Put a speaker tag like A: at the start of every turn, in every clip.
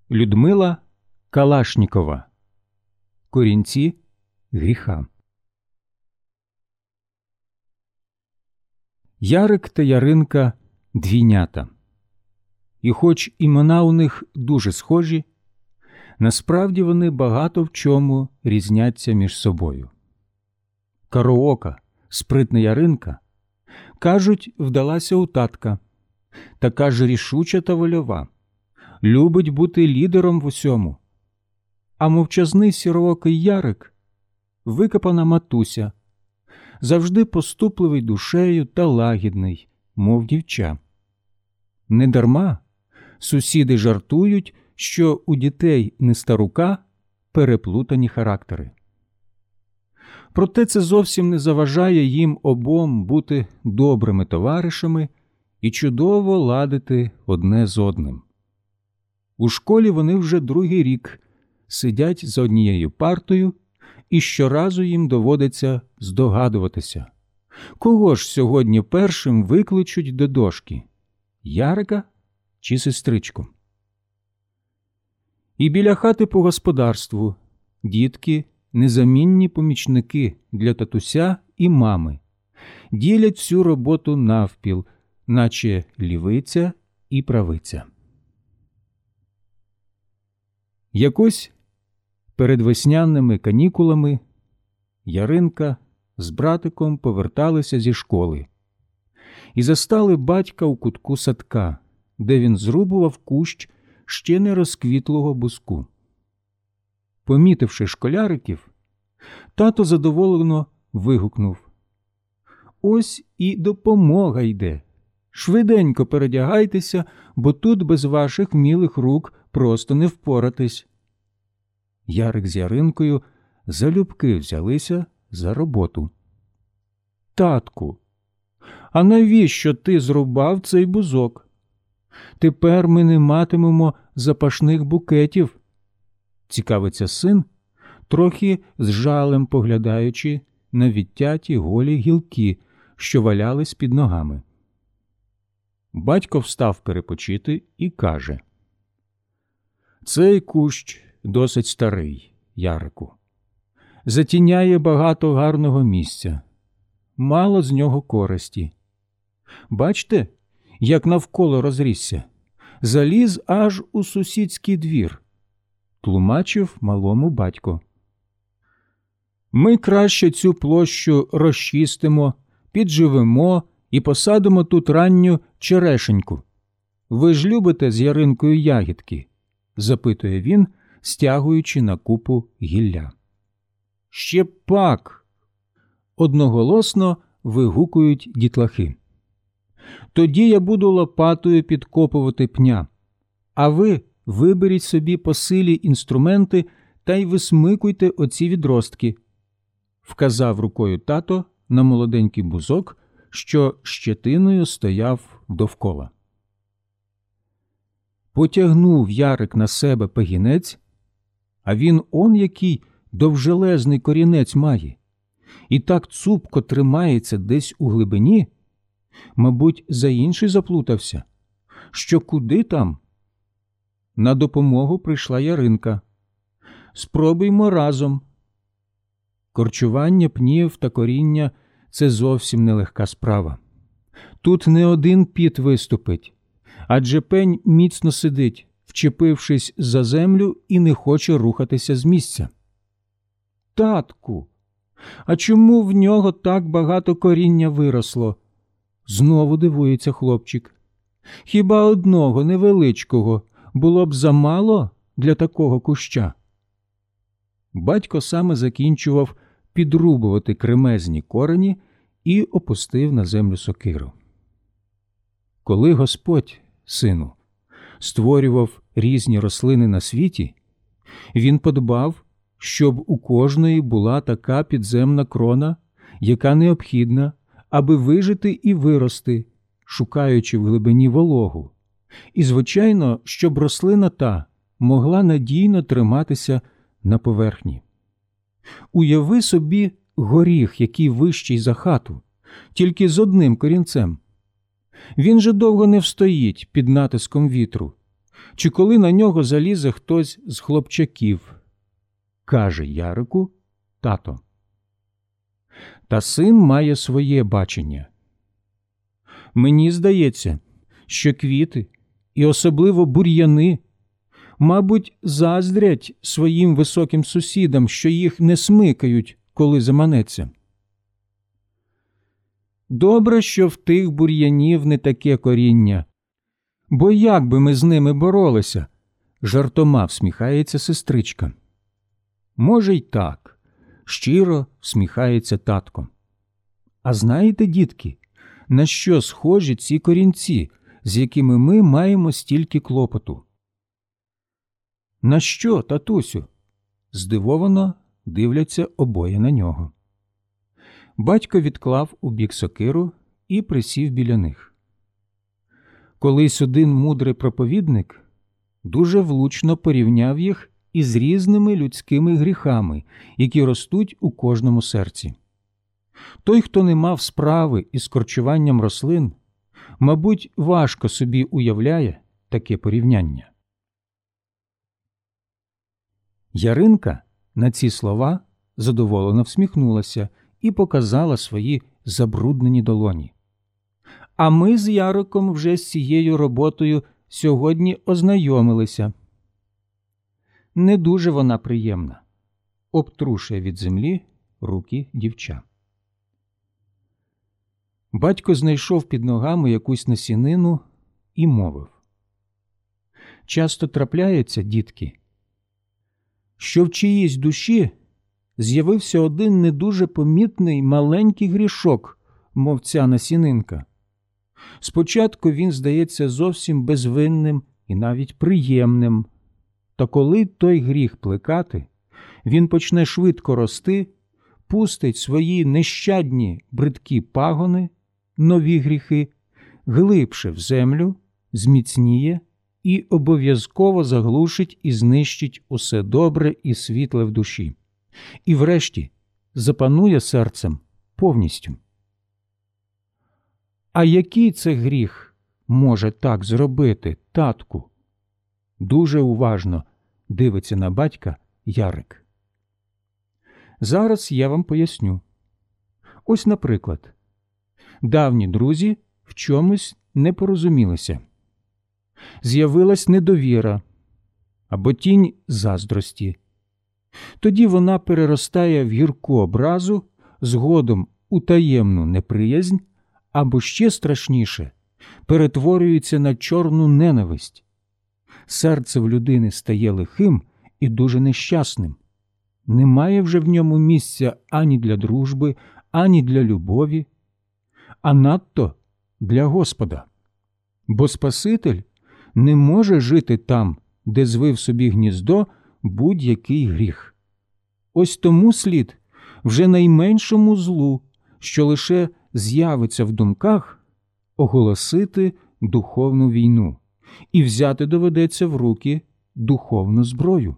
A: Людмила Калашнікова. Корінці гріха. Ярик та Яринка – двійнята. І хоч імена у них дуже схожі, насправді вони багато в чому різняться між собою. Кароока, спритна Яринка, кажуть, вдалася у татка. Така ж рішуча та вольова. Любить бути лідером в усьому. А мовчазний сіроокий Ярик – викопана матуся, завжди поступливий душею та лагідний, мов дівча. Недарма сусіди жартують, що у дітей Нестарука переплутані характери. Проте це зовсім не заважає їм обом бути добрими товаришами і чудово ладити одне з одним. У школі вони вже другий рік сидять за однією партою, і щоразу їм доводиться здогадуватися, кого ж сьогодні першим викличуть до дошки – Ярика чи сестричку. І біля хати по господарству дітки – незамінні помічники для татуся і мами, ділять всю роботу навпіл, наче лівиця і правиця. Якось перед весняними канікулами Яринка з братиком поверталися зі школи і застали батька у кутку садка, де він зрубував кущ ще не розквітлого буску. Помітивши школяриків, тато задоволено вигукнув: «Ось і допомога йде! Швиденько передягайтеся, бо тут без ваших вмілих рук просто не впоратись». Ярик з Яринкою залюбки взялися за роботу. «Татку, а навіщо ти зрубав цей бузок? Тепер ми не матимемо запашних букетів», – цікавиться син, трохи з жалем поглядаючи на відтяті голі гілки, що валялись під ногами. Батько встав перепочити і каже: «Цей кущ досить старий, Ярику. Затіняє багато гарного місця. Мало з нього користі. Бачте, як навколо розрісся? Заліз аж у сусідський двір», – тлумачив малому батько. «Ми краще цю площу розчистимо, підживемо і посадимо тут ранню черешеньку. Ви ж любите з Яринкою ягідки?» – запитує він, стягуючи на купу гілля. «Ще пак!» – одноголосно вигукують дітлахи. «Тоді я буду лопатою підкопувати пня, а ви виберіть собі по силі інструменти та й висмикуйте оці відростки», – вказав рукою тато на молоденький бузок, що щетиною стояв довкола. Потягнув Ярик на себе пагінець, а він он який довжелезний корінець має, і так цупко тримається десь у глибині, мабуть, за інший заплутався. Що куди там? На допомогу прийшла Яринка. «Спробуймо разом». Корчування пнів та коріння – це зовсім нелегка справа. Тут не один піт виступить, адже пень міцно сидить, вчепившись за землю, і не хоче рухатися з місця. «Татку, а чому в нього так багато коріння виросло?» – знову дивується хлопчик. «Хіба одного невеличкого було б замало для такого куща?» Батько саме закінчував підрубувати кремезні корені і опустив на землю сокиру. Коли Господь, сину, створював різні рослини на світі, він подбав, щоб у кожної була така підземна крона, яка необхідна, аби вижити і вирости, шукаючи в глибині вологу, і, звичайно, щоб рослина та могла надійно триматися на поверхні. Уяви собі горіх, який вищий за хату, тільки з одним корінцем. Він же довго не встоїть під натиском вітру, чи коли на нього залізе хтось з хлопчаків, каже Ярику тато. Та син має своє бачення. Мені здається, що квіти, і особливо бур'яни, мабуть, заздрять своїм високим сусідам, що їх не смикають, коли заманеться. Добре, що в тих бур'янів не таке коріння, бо як би ми з ними боролися, жартома всміхається сестричка. Може й так, щиро всміхається татко. А знаєте, дітки, на що схожі ці корінці, з якими ми маємо стільки клопоту? На що, татусю? Здивовано дивляться обоє на нього. Батько відклав у бік сокиру і присів біля них. Колись один мудрий проповідник дуже влучно порівняв їх із різними людськими гріхами, які ростуть у кожному серці. Той, хто не мав справи із корчуванням рослин, мабуть, важко собі уявляє таке порівняння. Яринка на ці слова задоволено всміхнулася і показала свої забруднені долоні. А ми з Яриком вже з цією роботою сьогодні ознайомилися. Не дуже вона приємна, обтрушує від землі руки дівча. Батько знайшов під ногами якусь насінину і мовив. Часто трапляється, дітки, що в чиїсь душі з'явився один не дуже помітний маленький грішок, мов ця насінинка. Спочатку він здається зовсім безвинним і навіть приємним. Та коли той гріх плекати, він почне швидко рости, пустить свої нещадні бридкі пагони, нові гріхи, глибше в землю, зміцніє і обов'язково заглушить і знищить усе добре і світле в душі. І врешті запанує серцем повністю. А який це гріх може так зробити, татку? Дуже уважно дивиться на батька Ярик. Зараз я вам поясню. Ось, наприклад, давні друзі в чомусь не порозумілися. З'явилась недовіра або тінь заздрості. Тоді вона переростає в гірку образу, згодом у таємну неприязнь, або ще страшніше – перетворюється на чорну ненависть. Серце в людини стає лихим і дуже нещасним. Немає вже в ньому місця ані для дружби, ані для любові, а надто для Господа. Бо Спаситель не може жити там, де звив собі гніздо будь-який гріх. Ось тому слід вже найменшому злу, що лише з'явиться в думках, оголосити духовну війну, і взяти доведеться в руки духовну зброю.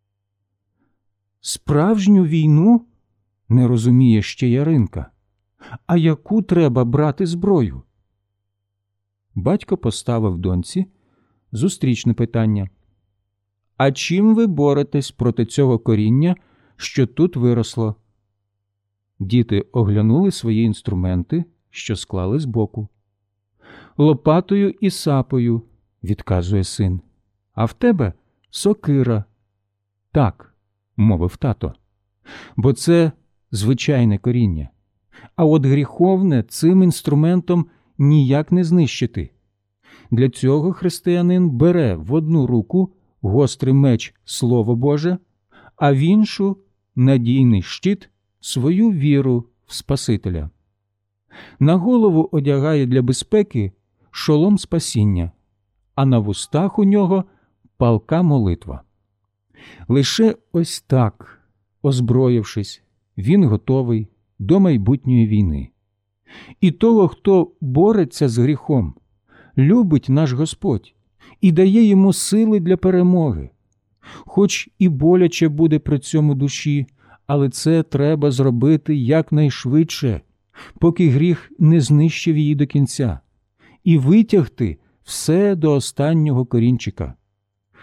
A: Справжню війну? Не розуміє ще Яринка. А яку треба брати зброю? Батько поставив доньці зустрічне питання. А чим ви боретесь проти цього коріння, що тут виросло? Діти оглянули свої інструменти, що склали збоку. Лопатою і сапою, відказує син. А в тебе сокира. Так, мовив тато. Бо це звичайне коріння. А от гріховне цим інструментом ніяк не знищити. Для цього християнин бере в одну руку гострий меч Слово Боже, а в іншу надійний щит свою віру в Спасителя. На голову одягає для безпеки шолом спасіння, а на вустах у нього палка молитва. Лише ось так, озброївшись, він готовий до майбутньої війни. І того, хто бореться з гріхом, любить наш Господь і дає йому сили для перемоги. Хоч і боляче буде при цьому душі, але це треба зробити якнайшвидше, поки гріх не знищив її до кінця, і витягти все до останнього корінчика,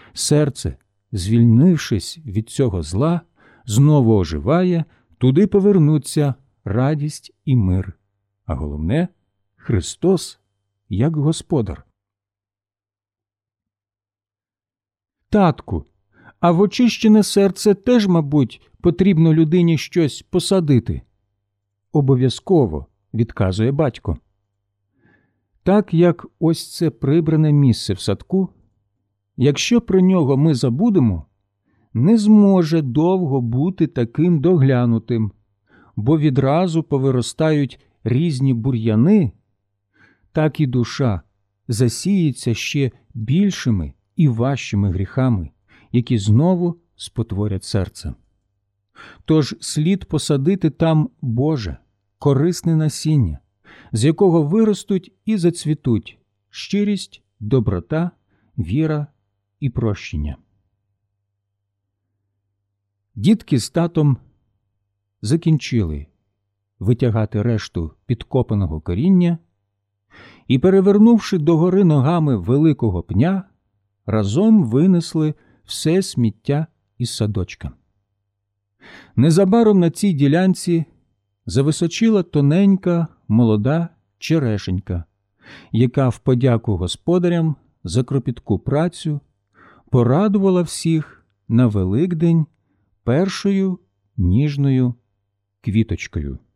A: Серце, звільнившись від цього зла, знову оживає, туди повернуться радість і мир. А головне – Христос як Господар. Татку, а в очищене серце теж, мабуть, потрібно людині щось посадити? Обов'язково, відказує батько. Так як ось це прибране місце в садку, якщо про нього ми забудемо, не зможе довго бути таким доглянутим, бо відразу повиростають різні бур'яни, так і душа засіється ще більшими і важчими гріхами, які знову спотворять серце. Тож слід посадити там Боже, корисне насіння, з якого виростуть і зацвітуть щирість, доброта, віра і прощення. Дітки з татом закінчили витягати решту підкопаного коріння і, перевернувши догори ногами великого пня, разом винесли все сміття із садочка. Незабаром на цій ділянці зависочила тоненька молода черешенька, яка в подяку господарям за кропітку працю порадувала всіх на Великдень першою ніжною квіточкою.